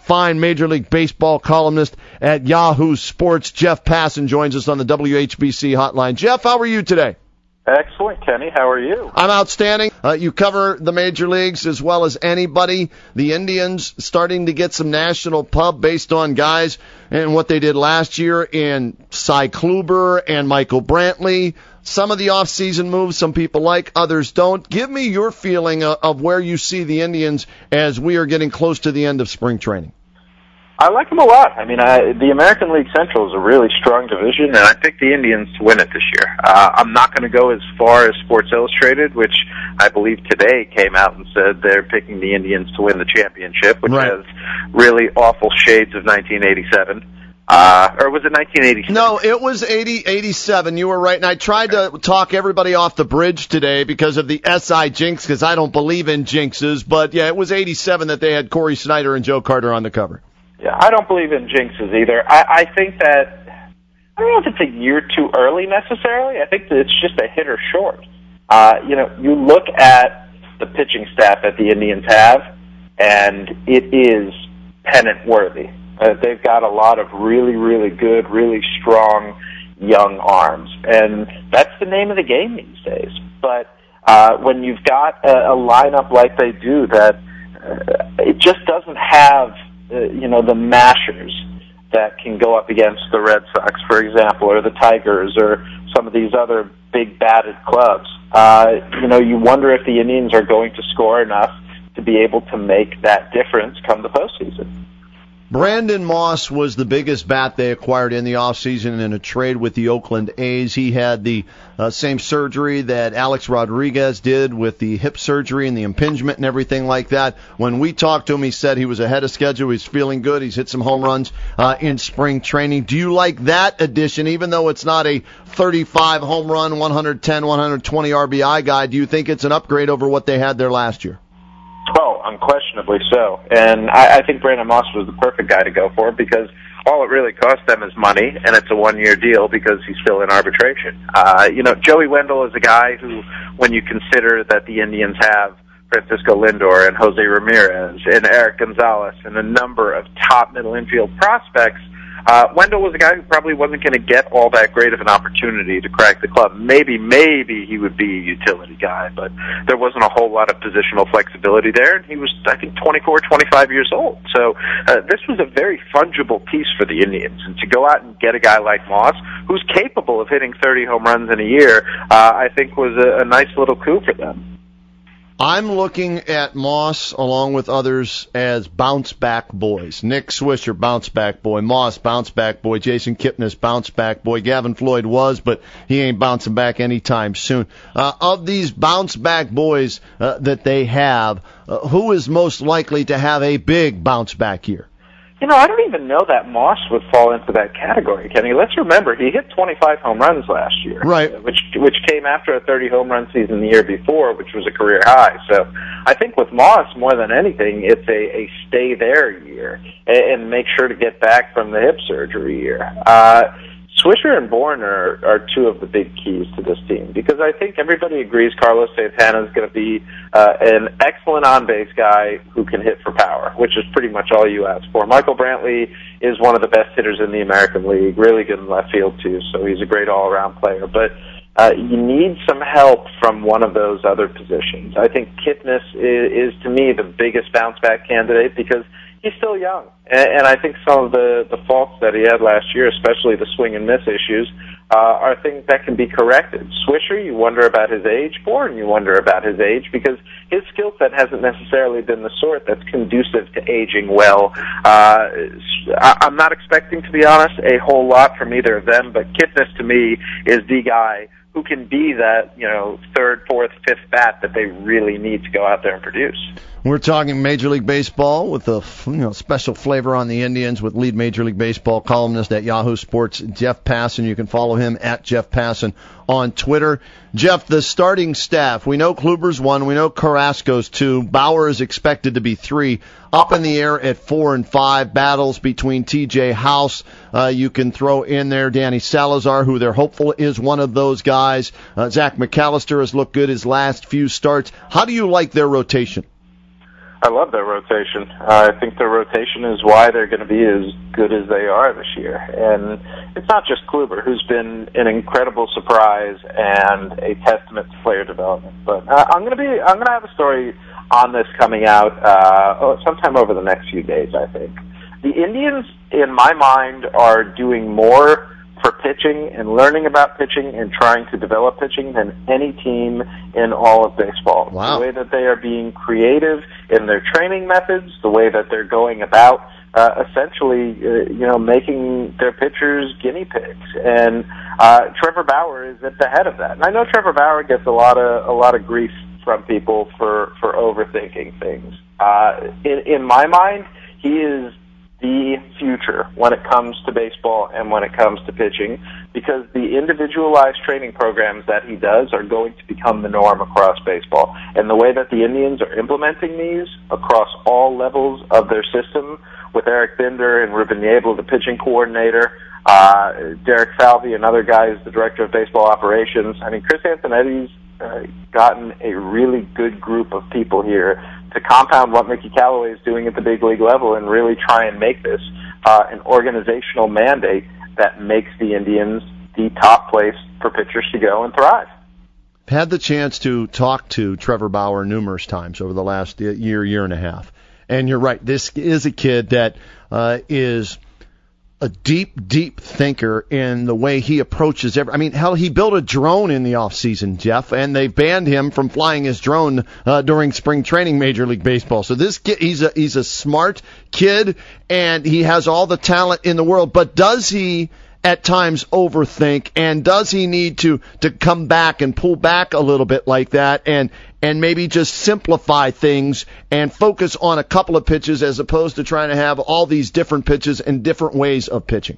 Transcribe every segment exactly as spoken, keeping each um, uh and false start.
fine Major League Baseball columnist at Yahoo Sports. Jeff Passan joins us on the W H B C hotline. Jeff, how are you today? Excellent, Kenny. How are you? I'm outstanding. Uh, you cover the major leagues as well as anybody. The Indians starting to get some national pub based on guys and what they did last year in Cy Kluber and Michael Brantley. Some of the off-season moves some people like, others don't. Give me your feeling of, of where you see the Indians as we are getting close to the end of spring training. I like them a lot. I mean, I, the American League Central is a really strong division, and I picked the Indians to win it this year. Uh, I'm not going to go as far as Sports Illustrated, which I believe today came out and said they're picking the Indians to win the championship, which right. has really awful shades of nineteen eighty-seven. Uh, or was it nineteen eighty-six? No, it was eighty, eighty-seven. You were right. And I tried to talk everybody off the bridge today because of the S I jinx, because I don't believe in jinxes. But, yeah, it was eighty-seven that they had Corey Snyder and Joe Carter on the cover. Yeah, I don't believe in jinxes either. I, I think that, I don't know if it's a year too early necessarily. I think that it's just a hitter short. Uh, you know, you look at the pitching staff that the Indians have, and it is pennant worthy. Uh, they've got a lot of really, really good, really strong young arms, and that's the name of the game these days. But uh, when you've got a, a lineup like they do, that uh, it just doesn't have, uh, you know, the mashers that can go up against the Red Sox, for example, or the Tigers, or some of these other big batted clubs. Uh, you know, you wonder if the Indians are going to score enough to be able to make that difference come the postseason. Brandon Moss was the biggest bat they acquired in the offseason in a trade with the Oakland A's. He had the uh, same surgery that Alex Rodriguez did with the hip surgery and the impingement and everything like that. When we talked to him, he said he was ahead of schedule. He's feeling good. He's hit some home runs uh, in spring training. Do you like that addition, even though it's not a thirty-five home run, one ten, one twenty R B I guy? Do you think it's an upgrade over what they had there last year? Oh, unquestionably so. And I, I think Brandon Moss was the perfect guy to go for because all it really cost them is money, and it's a one-year deal because he's still in arbitration. Uh, you know, Joey Wendell is a guy who, when you consider that the Indians have Francisco Lindor and Jose Ramirez and Eric Gonzalez and a number of top middle infield prospects, Uh, Wendell was a guy who probably wasn't going to get all that great of an opportunity to crack the club. Maybe, maybe he would be a utility guy, but there wasn't a whole lot of positional flexibility there, and he was, I think, twenty-four, twenty-five years old. So uh, this was a very fungible piece for the Indians, and to go out and get a guy like Moss, who's capable of hitting thirty home runs in a year, uh, I think was a, a nice little coup for them. I'm looking at Moss, along with others, as bounce-back boys. Nick Swisher, bounce-back boy. Moss, bounce-back boy. Jason Kipnis, bounce-back boy. Gavin Floyd was, but he ain't bouncing back anytime soon. Uh, of these bounce-back boys uh, that they have, uh, who is most likely to have a big bounce-back year? You know, I don't even know that Moss would fall into that category, Kenny. Let's remember, he hit twenty-five home runs last year. Right. Which which came after a thirty home run season the year before, which was a career high. So I think with Moss, more than anything, it's a, a stay there year and, and make sure to get back from the hip surgery year. Uh, Swisher and Bourne are, are two of the big keys to this team because I think everybody agrees Carlos Santana is going to be uh, an excellent on-base guy who can hit for power, which is pretty much all you ask for. Michael Brantley is one of the best hitters in the American League, really good in left field too, so he's a great all-around player. But uh, you need some help from one of those other positions. I think Kipnis is, is to me, the biggest bounce-back candidate because he's still young, and, and I think some of the, the faults that he had last year, especially the swing and miss issues, uh, are things that can be corrected. Swisher, you wonder about his age. Bourne, you wonder about his age because his skill set hasn't necessarily been the sort that's conducive to aging well. Uh, I, I'm not expecting, to be honest, a whole lot from either of them, but Kipnis to me is the guy who can be that, you know, third, fourth, fifth bat that they really need to go out there and produce. We're talking Major League Baseball with a you know, special flavor on the Indians with lead Major League Baseball columnist at Yahoo Sports, Jeff Passan. You can follow him at Jeff Passan on Twitter. Jeff, the starting staff, we know Kluber's one, we know Carrasco's two, Bauer is expected to be three, up in the air at four and five, battles between T J House. Uh, you can throw in there Danny Salazar, who they're hopeful is one of those guys. Uh, Zach McAllister has looked good his last few starts. How do you like their rotation? I love their rotation. Uh, I think their rotation is why they're going to be as good as they are this year. And it's not just Kluber, who's been an incredible surprise and a testament to player development. But uh, I'm going to be, I'm going to have a story on this coming out uh, oh, sometime over the next few days, I think. The Indians, in my mind, are doing more for pitching and learning about pitching and trying to develop pitching than any team in all of baseball. Wow. The way that they are being creative in their training methods, the way that they're going about uh, essentially, uh, you know, making their pitchers guinea pigs. And uh, Trevor Bauer is at the head of that. And I know Trevor Bauer gets a lot of a lot of grief from people for for overthinking things. Uh, in, in my mind, he is the future when it comes to baseball and when it comes to pitching, because the individualized training programs that he does are going to become the norm across baseball. And the way that the Indians are implementing these across all levels of their system, with Eric Binder and Ruben Yabel, the pitching coordinator, uh, Derek Falvey, another guy who's the director of baseball operations. I mean, Chris Antonetti's uh, gotten a really good group of people here to compound what Mickey Callaway is doing at the big league level and really try and make this uh, an organizational mandate that makes the Indians the top place for pitchers to go and thrive. I've had the chance to talk to Trevor Bauer numerous times over the last year, year and a half. And you're right, this is a kid that uh, is a deep, deep thinker in the way he approaches every. I mean, hell, he built a drone in the off season, Jeff, and they banned him from flying his drone uh, during spring training, Major League Baseball. So this kid, he's a he's a smart kid, and he has all the talent in the world. But does he at times overthink, and does he need to to come back and pull back a little bit like that, and and maybe just simplify things and focus on a couple of pitches as opposed to trying to have all these different pitches and different ways of pitching?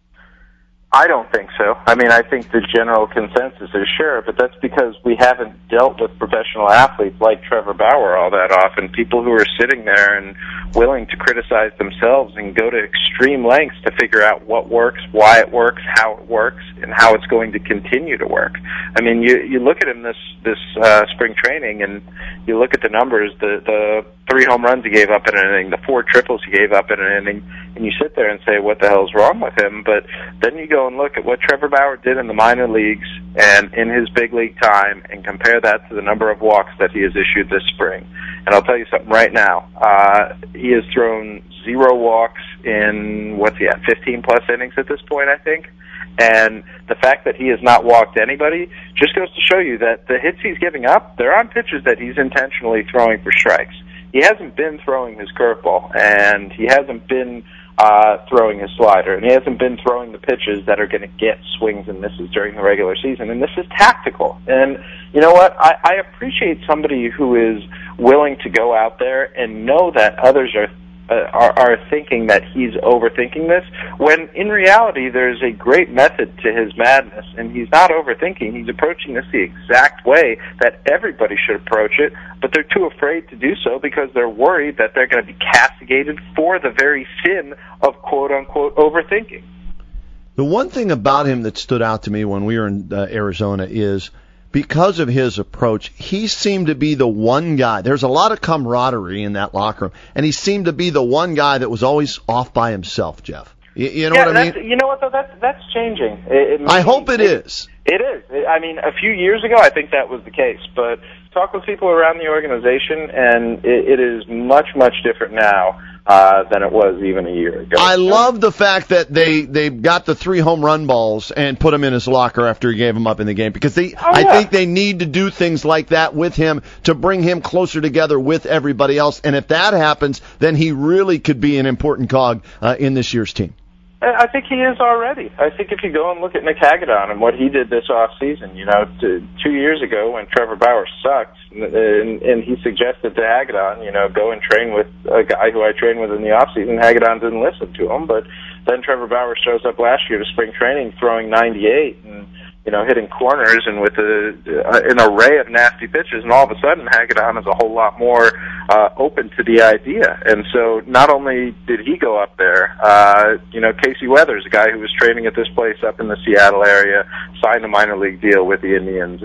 I don't think so. I mean, I think the general consensus is sure, but that's because we haven't dealt with professional athletes like Trevor Bauer all that often, people who are sitting there and willing to criticize themselves and go to extreme lengths to figure out what works, why it works, how it works, and how it's going to continue to work. I mean, you you look at him this this uh, spring training, and you look at the numbers, the the three home runs he gave up in an inning, the four triples he gave up in an inning, and you sit there and say, what the hell's wrong with him? But then you go and look at what Trevor Bauer did in the minor leagues and in his big league time and compare that to the number of walks that he has issued this spring. And I'll tell you something right now. Uh, he has thrown zero walks in, what's he at, fifteen-plus innings at this point, I think. And the fact that he has not walked anybody just goes to show you that the hits he's giving up, they're on pitches that he's intentionally throwing for strikes. He hasn't been throwing his curveball, and he hasn't been uh, throwing his slider, and he hasn't been throwing the pitches that are going to get swings and misses during the regular season. And this is tactical. And you know what? I, I appreciate somebody who is willing to go out there and know that others are Uh, are, are thinking that he's overthinking this, when in reality there's a great method to his madness, and he's not overthinking. He's approaching this the exact way that everybody should approach it, but they're too afraid to do so because they're worried that they're going to be castigated for the very sin of quote-unquote overthinking. The one thing about him that stood out to me when we were in uh, Arizona is because of his approach, he seemed to be the one guy. There's a lot of camaraderie in that locker room, and he seemed to be the one guy that was always off by himself, Jeff. You, you know yeah, what I mean? You know what, though? That's, that's changing. It, it I hope it, it is. It is. I mean, a few years ago, I think that was the case. But talk with people around the organization, and it, it is much, much different now uh, than it was even a year ago. I love the fact that they, they got the three home run balls and put him in his locker after he gave them up in the game, because they, oh, I yeah. think they need to do things like that with him to bring him closer together with everybody else. And if that happens, then he really could be an important cog uh, in this year's team. I think he is already. I think if you go and look at Nick Hagedorn and what he did this off season, you know, to, two years ago when Trevor Bauer sucked, and, and he suggested to Hagedorn, you know, go and train with a guy who I trained with in the off season. Hagedorn didn't listen to him, but then Trevor Bauer shows up last year to spring training throwing ninety-eight and, you know, hitting corners and with a, uh, an array of nasty pitches, and all of a sudden Hagedorn is a whole lot more uh, open to the idea. And so not only did he go up there, uh, you know, Casey Weathers, a guy who was training at this place up in the Seattle area, signed a minor league deal with the Indians, and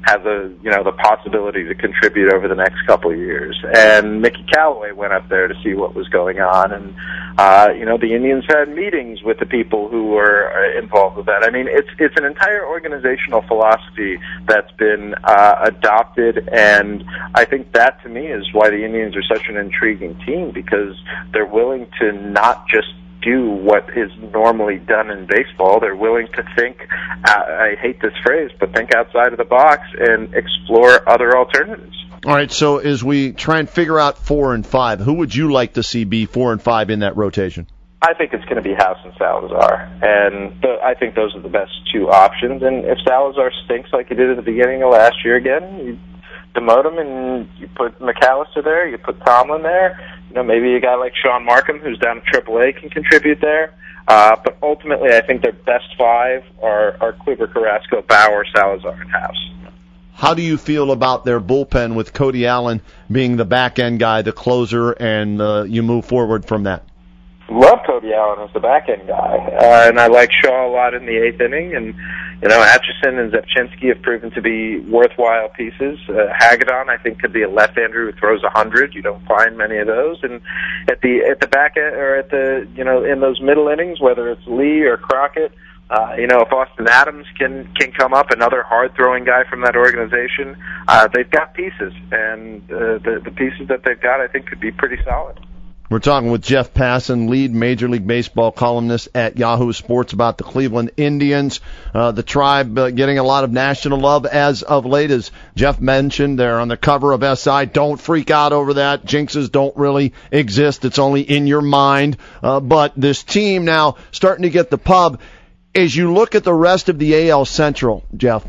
has a, you know, the possibility to contribute over the next couple of years. And Mickey Callaway went up there to see what was going on, and uh, you know, the Indians had meetings with the people who were involved with that. I mean, it's it's an entire organizational philosophy that's been uh, adopted, and I think that to me is why the Indians are such an intriguing team, because they're willing to not just do what is normally done in baseball. They're willing to think, uh, I hate this phrase, but think outside of the box and explore other alternatives. All right, so as we try and figure out four and five, who would you like to see be four and five in that rotation? I think it's going to be House and Salazar, and the, I think those are the best two options. And if Salazar stinks like he did at the beginning of last year again, you demote him and you put McAllister there, you put Tomlin there. You know, maybe a guy like Sean Markham, who's down at triple A, can contribute there. Uh, but ultimately, I think their best five are, are Kluber, Carrasco, Bauer, Salazar, and House. How do you feel about their bullpen with Cody Allen being the back-end guy, the closer, and uh, you move forward from that? Love Cody Allen as the back-end guy, uh, and I like Shaw a lot in the eighth inning, and you know, Atchison and Zepchinski have proven to be worthwhile pieces. Uh, Hagedorn, I think, could be a left-hander who throws a hundred. You don't find many of those. And at the at the back end, or at the you know in those middle innings, whether it's Lee or Crockett, uh, you know, if Austin Adams can can come up, another hard-throwing guy from that organization, uh, they've got pieces, and uh, the the pieces that they've got, I think, could be pretty solid. We're talking with Jeff Passan, lead Major League Baseball columnist at Yahoo Sports, about the Cleveland Indians. Uh, the Tribe uh, getting a lot of national love as of late, as Jeff mentioned. They're on the cover of S I. Don't freak out over that. Jinxes don't really exist. It's only in your mind. Uh, but this team now starting to get the pub. As you look at the rest of the A L Central, Jeff,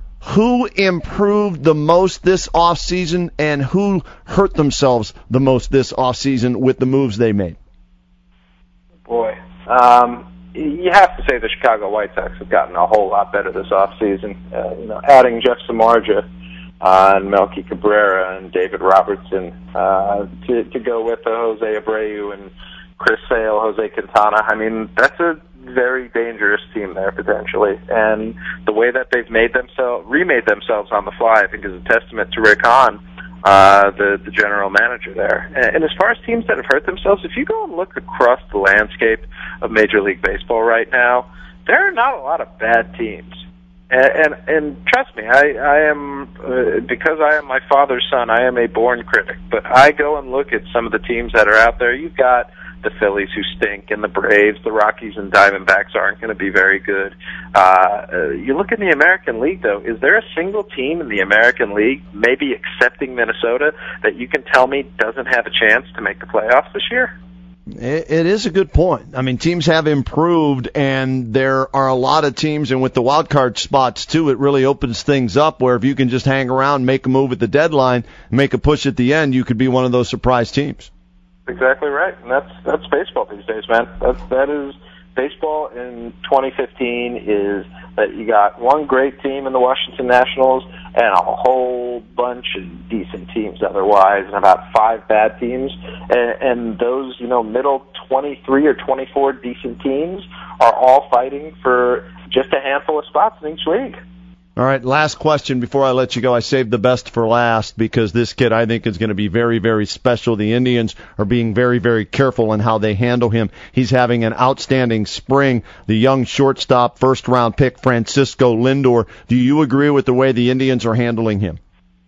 who improved the most this offseason and who hurt themselves the most this offseason with the moves they made? Boy, um, you have to say the Chicago White Sox have gotten a whole lot better this offseason. Uh, you know, adding Jeff Samardzija uh, and Melky Cabrera and David Robertson uh, to, to go with the Jose Abreu and Chris Sale, Jose Quintana. I mean, that's a very dangerous team there potentially, and the way that they've made themselves, remade themselves on the fly, I think is a testament to Rick Hahn, uh, the the general manager there. And, and as far as teams that have hurt themselves, if you go and look across the landscape of Major League Baseball right now, there are not a lot of bad teams. And and, and trust me, I I am uh, because I am my father's son. I am a born critic, but I go and look at some of the teams that are out there. You've got the Phillies, who stink, and the Braves, the Rockies, and Diamondbacks aren't going to be very good. Uh, uh, you look in the American League, though. Is there a single team in the American League, maybe excepting Minnesota, that you can tell me doesn't have a chance to make the playoffs this year? It, it is a good point. I mean, teams have improved, and there are a lot of teams, and with the wild card spots, too, it really opens things up where if you can just hang around, make a move at the deadline, make a push at the end, you could be one of those surprise teams. Exactly right, and that's that's baseball these days, man. That's that is baseball in twenty fifteen. Is that you got one great team in the Washington Nationals and a whole bunch of decent teams otherwise, and about five bad teams, and, and those you know middle twenty-three or twenty-four decent teams are all fighting for just a handful of spots in each league. All right, last question before I let you go. I saved the best for last because this kid I think is going to be very, very special. The Indians are being very, very careful in how they handle him. He's having an outstanding spring. The young shortstop, first-round pick, Francisco Lindor. Do you agree with the way the Indians are handling him?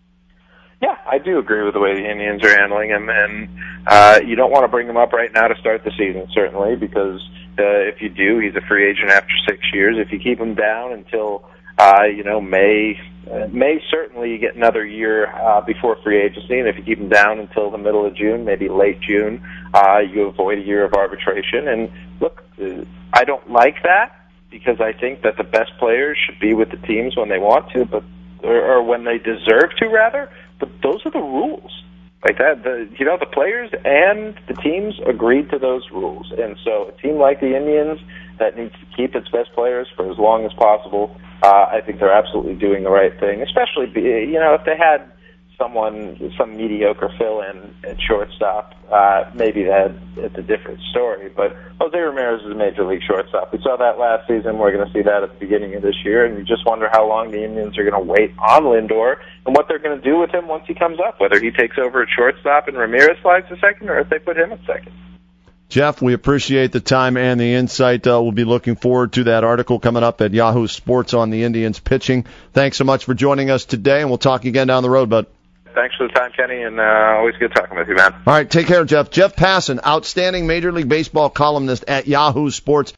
Yeah, I do agree with the way the Indians are handling him, and uh, you don't want to bring him up right now to start the season, certainly, because uh, if you do, he's a free agent after six years. If you keep him down until Uh, you know, May, uh, May certainly you get another year uh, before free agency, and if you keep them down until the middle of June, maybe late June, uh, you avoid a year of arbitration. And look, uh, I don't like that because I think that the best players should be with the teams when they want to, but or, or when they deserve to, rather. But those are the rules. Like that, the you know, the players and the teams agreed to those rules, and so a team like the Indians that needs to keep its best players for as long as possible. Uh, I think they're absolutely doing the right thing, especially, you know, if they had someone, some mediocre fill-in at shortstop, uh, maybe that it's a different story. But Jose Ramirez is a major league shortstop. We saw that last season. We're going to see that at the beginning of this year, and you just wonder how long the Indians are going to wait on Lindor and what they're going to do with him once he comes up, whether he takes over at shortstop and Ramirez slides to second, or if they put him at second. Jeff, we appreciate the time and the insight. Uh, we'll be looking forward to that article coming up at Yahoo Sports on the Indians pitching. Thanks so much for joining us today, and we'll talk again down the road, bud. Thanks for the time, Kenny, and uh, always good talking with you, man. All right, take care, Jeff. Jeff Passan, outstanding Major League Baseball columnist at Yahoo Sports.